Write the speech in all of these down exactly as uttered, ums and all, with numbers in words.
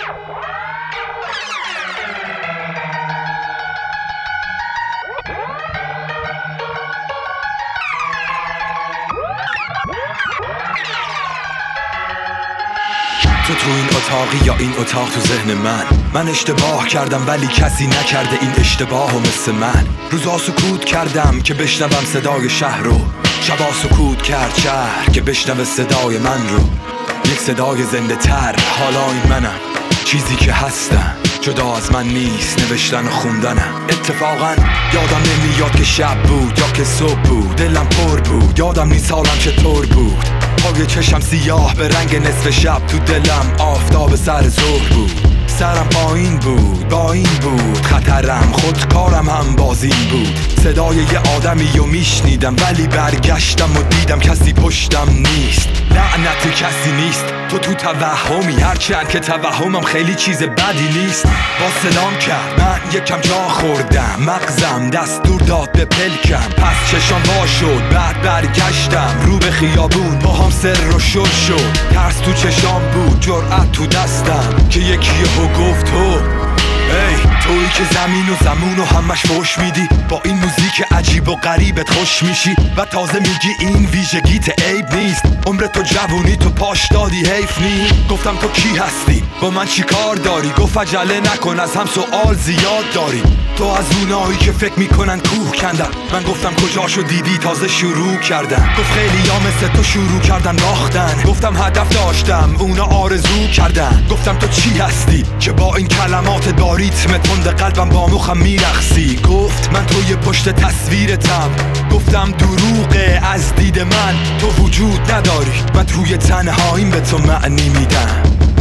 تو تو این اتاقی یا این اتاق تو ذهن من من اشتباه کردم ولی کسی نکرده این اشتباهو مثل من. روزا سکوت کردم که بشنوم صدای شهر رو، شبا سکوت کرد شهر که بشنوه صدای من رو. یک صدای زنده تر، حالا این منم، چیزی که هستم جدا از من نیست، نوشتن و خوندنم. اتفاقا یادم نمیاد که شب بود یا که صبح بود، دلم پر بود، یادم نیست حالم چطور بود. پای چشم سیاه به رنگ نصف شب، تو دلم آفتاب سر ظهر بود. سرم پایین بود، با این بود خطرم، خودکارم هم بازین بود. صدای یه آدمی رو میشنیدم ولی برگشتم و دیدم کسی پشتم نیست. لعنت کسی نیست، تو تو توهمی، هرچند که توهمم خیلی چیز بدی نیست. با سلام کرد، من یکم جا خوردم، مغزم دستور داد به پلکم، پس چشام وا شد، بعد برگشتم رو به خیابون، با هم سر و شل شد. ترس تو چشام بود، جرأت تو دستم که یکی یهو گفت تو ای تویی که زمین و زمون و همش فوش میدی، با این موزیک عجیب و غریبت خوش میشی و تازه میگی این ویژگیت عیب نیست. عمر تو جوونی تو پاش دادی، حیف نی. گفتم تو کی هستی، با من چی کار داری؟ گفت عجله نکن، از هم سوال زیاد داری. تو از اونایی که فکر میکنن کوه کندن، من گفتم کجاشو دیدی تازه شروع کردن. گفت خیلی ها مثل تو شروع کردن باختن. گفتم هدف داشتم، اونا آرزو کردن. گفتم تو چی هستی که با این کلمات با ریتم تند قلبم با مخم میرقصی؟ گفت من توی پشت تصویرتم. گفتم دروغه از دید من، تو وجود نداری، من توی تنهاییم به تو معنی میدم.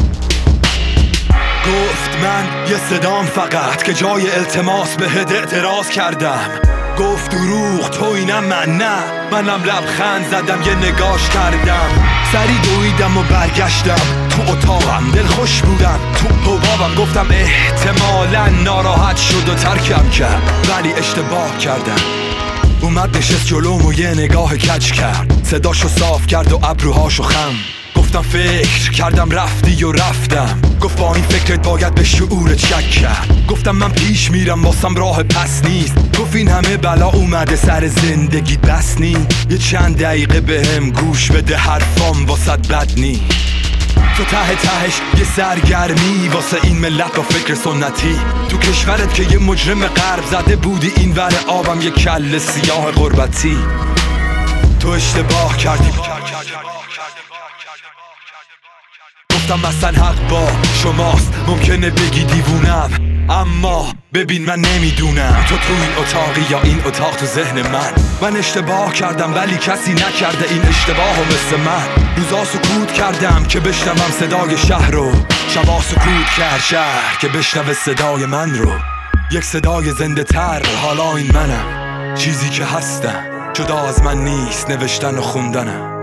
گفت من یه صدام فقط که جای التماس بهت اعتراض کردم. گفت دروغ تو اینم من نه، منم لبخند زدم یه نگاش کردم. سری دویدم و برگشتم تو اتاقم، دل خوش بودم تو حبابم. گفتم احتمالا ناراحت شد و ترکم کرد ولی اشتباه کردم. اومد نشست جلوم و یه نگاه کج کرد، صداشو صاف کرد و ابروهاشو خم. گفتم فکر کردم رفتی و رفتم. گفت با این فکرت باید به شعورت شک کرد. گفتم من پیش میرم واسم راه پس نیست. گفت این همه بلا اومده سر زندگیت بس نی. یه چند دقیقه بهم گوش بده، حرفام واسط بد نی. تو ته تهش یه سرگرمی واسه این ملت با فکر سنتی. تو کشورت که یه مجرم غرب زده بودی این ور آبم یه کل سیاه غربتی. تو اشتباه کردی. گفتم مثلا حق با شماست، ممکنه بگی دیوونم اما ببین من نمیدونم تو تو این اتاقی یا این اتاق تو ذهن من. من اشتباه کردم ولی کسی نکرده این اشتباهو مثل من. روزا سکوت کردم که بشنوم صدای شهر رو، شبا سکوت کرد شهر که بشنوه صدای من رو. یک صدای زنده تر، حالا این منم، چیزی که هستم جدا از من نیست، نوشتن و خوندنم.